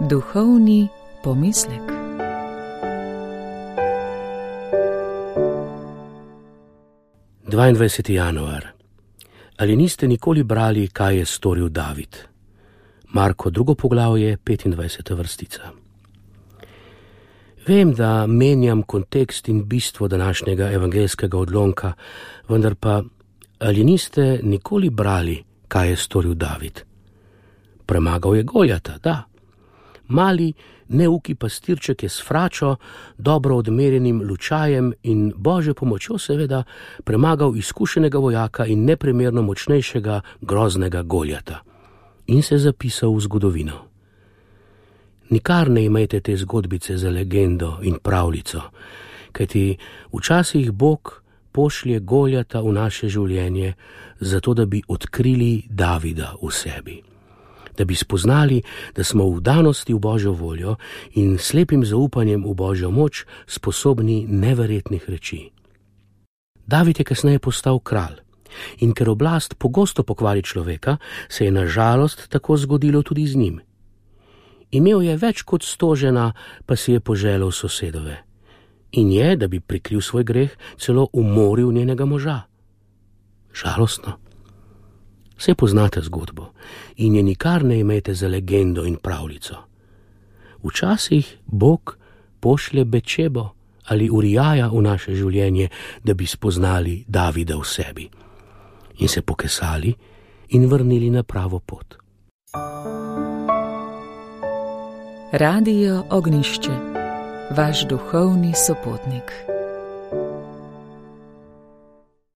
Duhovni pomislek. Januar. Ali niste nikoli brali, kaj je storil David? Marko, 2. poglavje, 25. vrstica. Vem, da menjam kontekst in bistvo današnjega evangeljskega odlomka, vendar pa, ali niste nikoli brali, kaj je storil David? Premagal je Goljata, da. Mali, neuki pastirček je s fračo, dobro odmerjenim lučajem in Božjo pomočjo seveda premagal izkušenega vojaka in neprimerno močnejšega, groznega Goljata. In se zapisal v zgodovino. Nikar ne imejte te zgodbice za legendo in pravljico, kajti včasih Bog pošlje Goljata v naše življenje, zato da bi odkrili Davida v sebi. Da bi spoznali, da smo v vdanosti v Božjo voljo in slepim zaupanjem v Božjo moč sposobni neverjetnih reči. David je kasneje postal kralj in ker oblast pogosto pokvari človeka, se je na žalost tako zgodilo tudi z njim. Imel je več kot 100 žena, pa si je poželel sosedove. In je, da bi prikril svoj greh, celo umoril njenega moža. Žalostno. Vse poznate zgodbo in je nikar ne imejte za legendo in pravljico. Včasih Bog pošlje Bečebo ali Urijaja v naše življenje, da bi spoznali Davida v sebi in se pokesali in vrnili na pravo pot. Radio Ognjišče, vaš duhovni sopotnik.